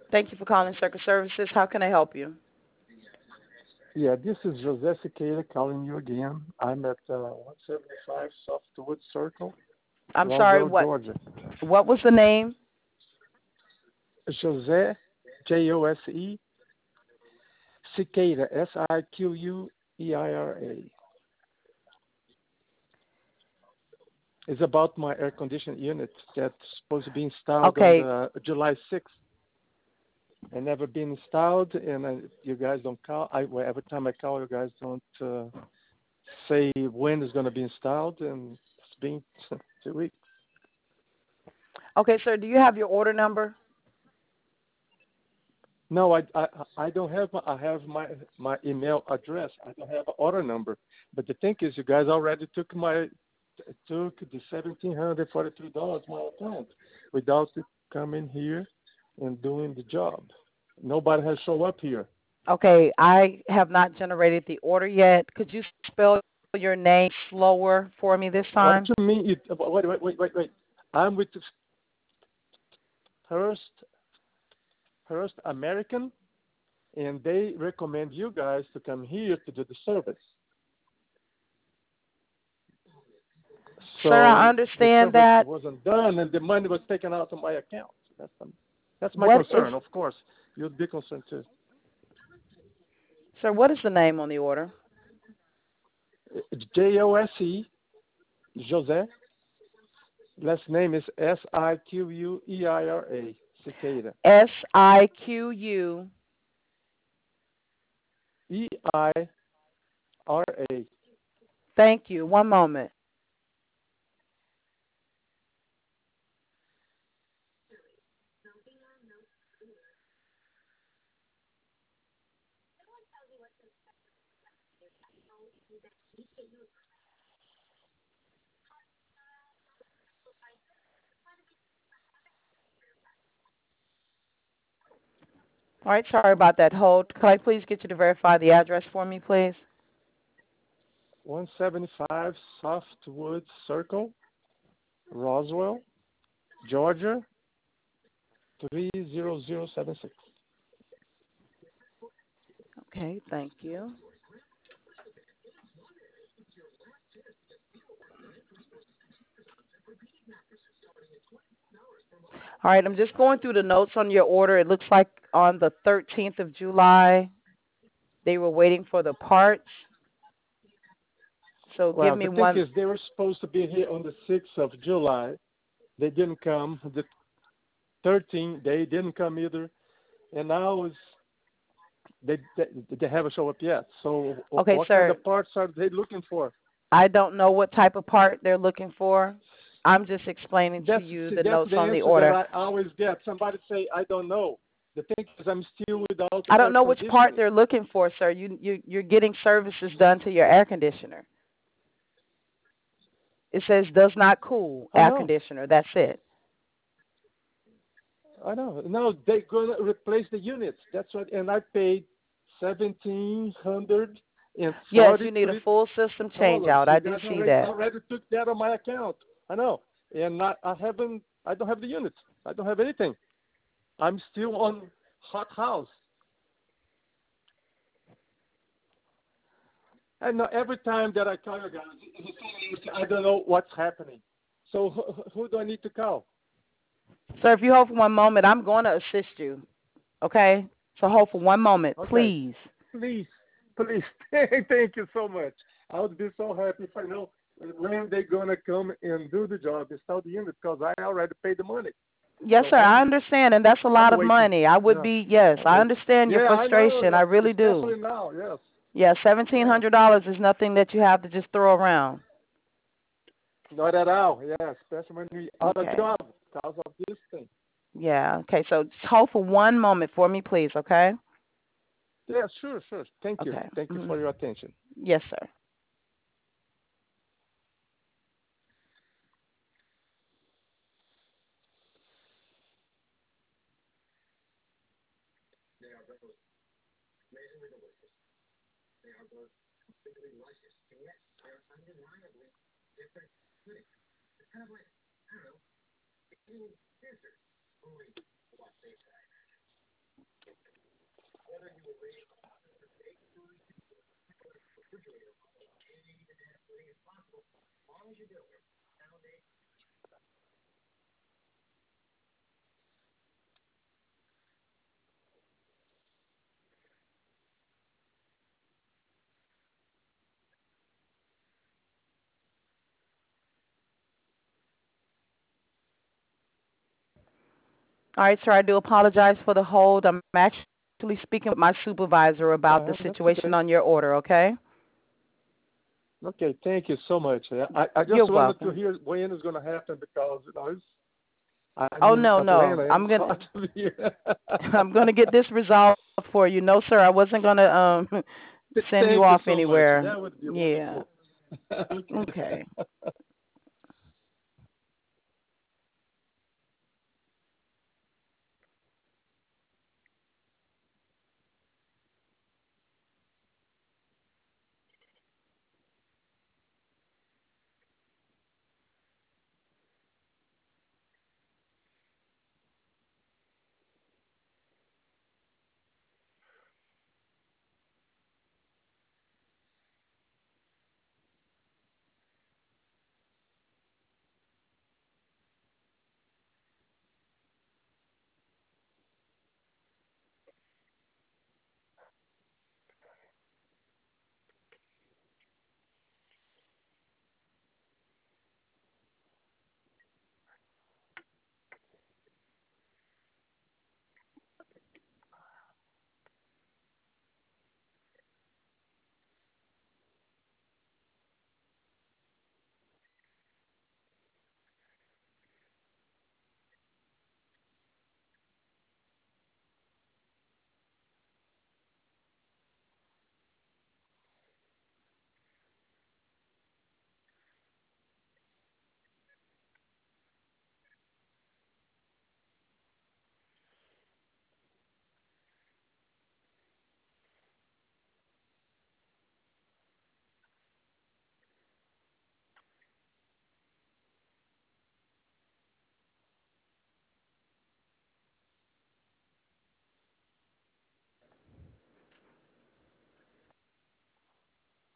Thank you for calling Circle Services. How can I help you? Yeah, this is Jose Siqueira calling you again. I'm at 175 Softwood Circle, I'm sorry, Roswell, what Georgia. what was the name? Jose, Jose, Siqueira, Siqueira. It's about my air conditioning unit that's supposed to be installed on Okay. the July 6th. And never been installed, and you guys don't call. Well, every time I call, you guys don't say when it's going to be installed, and it's been 2 weeks. Okay, sir, do you have your order number? No, I don't have. I have my email address. I don't have an order number. But the thing is, you guys already took the $1,743 my account without it coming here and doing the job. Nobody has shown up here. Okay, I have not generated the order yet. Could you spell your name slower for me this What time? you mean? Wait. I'm with the First American, and they recommend you guys to come here to do the service. Sir, I So the understand service that. wasn't done, and the money was taken out of my account. That's my What is, concern. Of course, you'd be concerned too. sir, what is the name on the order? It's Jose, Jose. Last name is Siqueira, Siqueira. SIQU. EIRA. Thank you. One moment. All right, sorry about that hold. Could I please get you to verify the address for me, please? 175 Softwood Circle, Roswell, Georgia, 30076. Okay, thank you. All right, I'm just going through the notes on your order. It looks like on the 13th of July, they were waiting for the parts. So give Well, me the thing one. is, they were supposed to be here on the 6th of July. They didn't come. The 13th, they didn't come either. And now they haven't shown up yet. So Okay, what kind sir, of parts are they looking for? I don't know what type of part they're looking for. I'm just explaining to That's you the that's notes the on the answer that order. I always get. Somebody say, I don't know. The thing is, I'm still without I air don't know which part conditioning. they're looking for, sir. You're getting services done to your air conditioner. It says does not cool I air know. conditioner. That's it. I know. No, they're gonna replace the units. That's what. And I paid Yes, you need a $1,743. full system change out. You I do guys see already that. already took that on my account. I know. And I haven't. I don't have the units. I don't have anything. I'm still on hot house. And now every time that I call you guys, I don't know what's happening. So who do I need to call? Sir, if you hold for one moment, I'm going to assist you. Okay? So hold for one moment, Okay, please. please. Thank you so much. I would be so happy if I know when they're gonna come and do the job, install the unit, because I already paid the money. Yes, So sir, I understand, and that's a I'm lot of waiting. money. I would Yeah, be, yes, I'm I waiting. understand your Yeah, I know frustration. I that, really do. especially now. Yes, Yeah, yes. $1,700 is nothing that you have to just throw around. Not at all. Yeah, especially when we out of Okay. job because of this thing. Yeah, okay, so just hold for one moment for me, please, okay? Yeah, sure. Thank you. Okay. Thank you for your attention. Yes, sir. All right, sir. I do apologize for the hold. I'm actually speaking with my supervisor about the That's situation okay. on your order. Okay. Okay, thank you so much. I You're just wanted to welcome. hear when it's going to happen because I Oh mean no, no. Atlanta and I'm it's gonna hard to be here. I'm gonna get this resolved for you. No, sir. I wasn't gonna send you Thank you off so much. anywhere. That would be Yeah. wonderful. Okay. Okay.